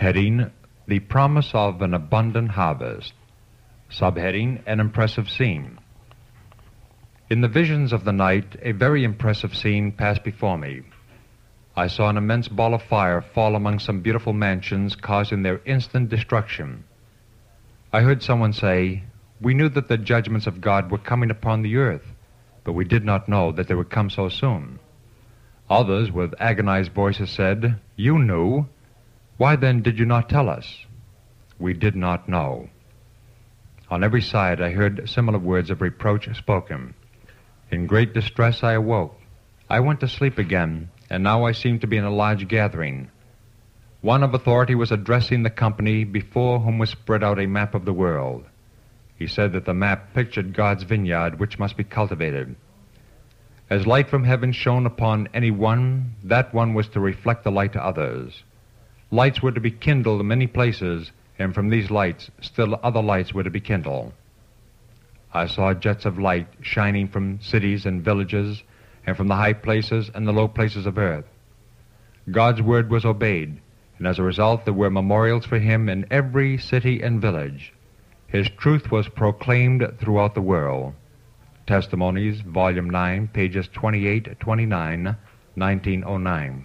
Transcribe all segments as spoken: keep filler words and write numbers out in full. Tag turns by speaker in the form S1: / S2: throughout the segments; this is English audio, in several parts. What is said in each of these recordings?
S1: Heading: The Promise of an Abundant Harvest. Subheading: An Impressive Scene. In the visions of the night, a very impressive scene passed before me. I saw an immense ball of fire fall among some beautiful mansions, causing their instant destruction. I heard someone say, "We knew that the judgments of God were coming upon the earth, but we did not know that they would come so soon." Others, with agonized voices, said, "You knew. Why then did you not tell us?" We did not know. On every side I heard similar words of reproach spoken. In great distress I awoke. I went to sleep again, and now I seemed to be in a large gathering. One of authority was addressing the company, before whom was spread out a map of the world. He said that the map pictured God's vineyard, which must be cultivated. As light from heaven shone upon any one, that one was to reflect the light to others. Lights were to be kindled in many places, and from these lights still other lights were to be kindled. I saw jets of light shining from cities and villages, and from the high places and the low places of earth. God's word was obeyed, and as a result there were memorials for him in every city and village. His truth was proclaimed throughout the world. Testimonies, Volume nine, pages twenty-eight to twenty-nine, nineteen oh nine.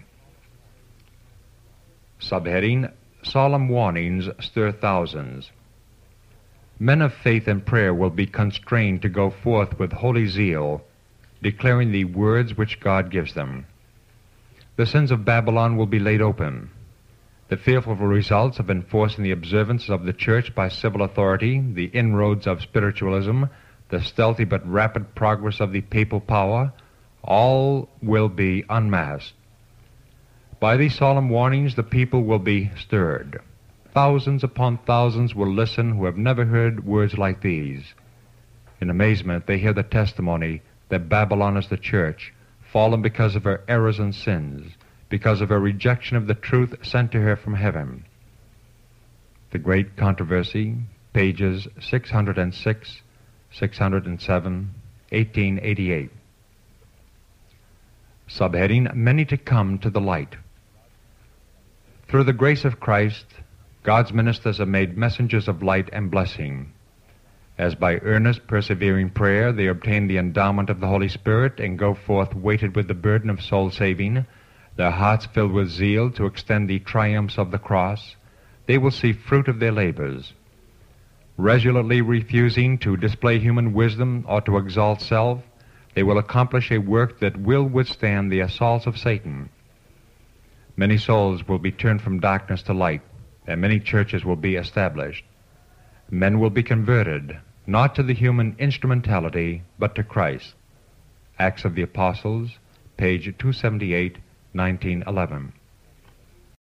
S1: Subheading: Solemn Warnings Stir Thousands. Men of faith and prayer will be constrained to go forth with holy zeal, declaring the words which God gives them. The sins of Babylon will be laid open. The fearful results of enforcing the observance of the church by civil authority, the inroads of spiritualism, the stealthy but rapid progress of the papal power, all will be unmasked. By these solemn warnings the people will be stirred. Thousands upon thousands will listen who have never heard words like these. In amazement they hear the testimony that Babylon is the church, fallen because of her errors and sins, because of her rejection of the truth sent to her from heaven. The Great Controversy, pages six hundred six, six hundred seven, eighteen eighty-eight. Subheading: Many to come to the light. Through the grace of Christ, God's ministers are made messengers of light and blessing. As by earnest, persevering prayer they obtain the endowment of the Holy Spirit and go forth weighted with the burden of soul-saving, their hearts filled with zeal to extend the triumphs of the cross, they will see fruit of their labors. Resolutely refusing to display human wisdom or to exalt self, they will accomplish a work that will withstand the assaults of Satan. Many souls will be turned from darkness to light, and many churches will be established. Men will be converted, not to the human instrumentality, but to Christ. Acts of the Apostles, page two seventy-eight, nineteen eleven.